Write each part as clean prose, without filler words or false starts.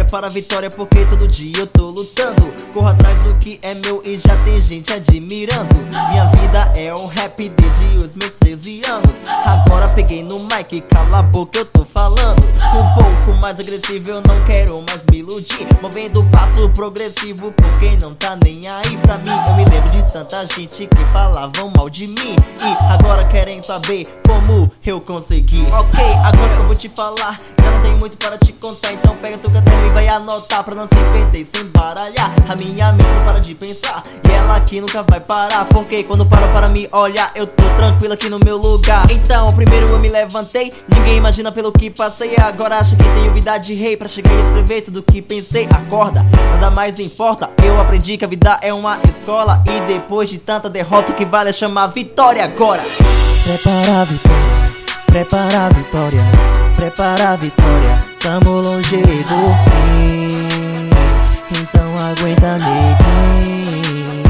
para a vitória, porque todo dia eu tô lutando. Corro atrás do que é meu e já tem gente admirando. Minha vida é um rap desde os meus 13 anos. Agora peguei no mic, cala a boca, eu tô falando. Um pouco mais agressivo, eu não quero mais me iludir. Movendo passo progressivo, por quem não tá nem aí pra mim. Eu me lembro de tanta gente que falavam mal de mim e agora querem saber como eu consegui. Ok, agora que eu vou te falar, já não tem muito para te contar. Então pega teu caderno e vai anotar pra não se perder, sem baralhar. A minha mente não para de pensar e ela aqui nunca vai parar, porque quando paro para me olhar, eu tô tranquilo aqui no meu lugar. Então primeiro eu me levantei, ninguém imagina pelo que passei. Agora acho que tenho vida de rei pra chegar e escrever tudo que pensei. Acorda, nada mais importa, eu aprendi que a vida é uma escola. E depois de tanta derrota, o que vale é chamar vitória agora. Prepara a vitória, prepara a vitória, prepara a vitória. Tamo longe do fim, então aguenta, neguinho.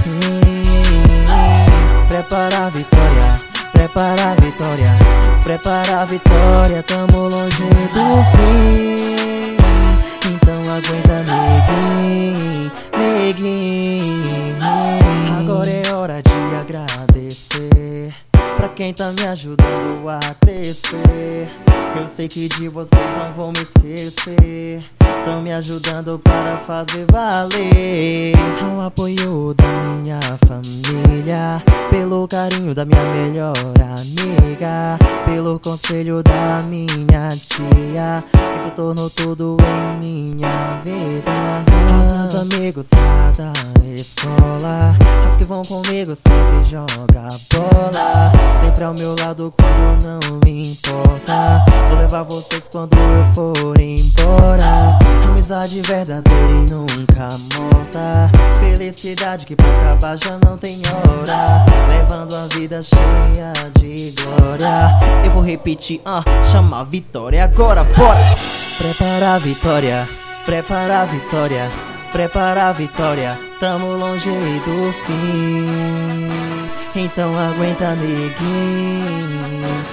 Prepara a vitória, prepara a vitória, prepara a vitória. Tamo longe do fim, então aguenta, neguinho, neguinho. Agora é hora de agradecer pra quem tá me ajudando a crescer. Eu sei que de vocês não vão me esquecer, tão me ajudando para fazer valer. Ao apoio da minha família, pelo carinho da minha melhor amiga, pelo conselho da minha tia, isso tornou tudo em minha vida. Meus amigos lá da escola, os que vão comigo sempre joga bola, sempre ao meu lado quando não me importa. Vou levar vocês quando eu for embora. Amizade verdadeira e nunca morta, felicidade que pra acabar já não tem hora, levando a vida cheia de glória. Eu vou repetir, chama a vitória agora, bora! Prepara a vitória, prepara a vitória, prepara a vitória. Tamo longe do fim, então aguenta, neguinho.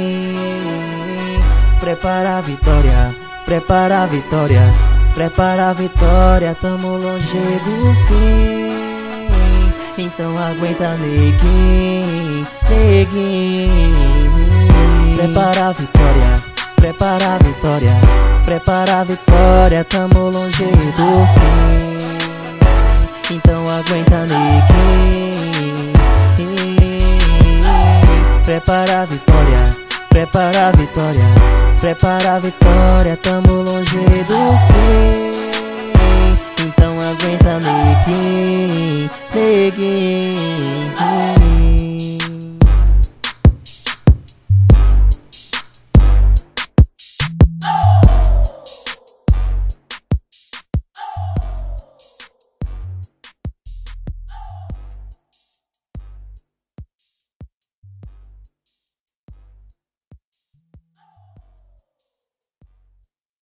Prepara a vitória, prepara a vitória, prepara a vitória. Tamo longe do fim, então aguenta, neguinho, neguinho. Prepara a vitória, prepara a vitória, prepara a vitória. Tamo longe do fim, então aguenta, neguinho. Prepara a vitória, prepara a vitória, prepara a vitória. Tamo longe do fim,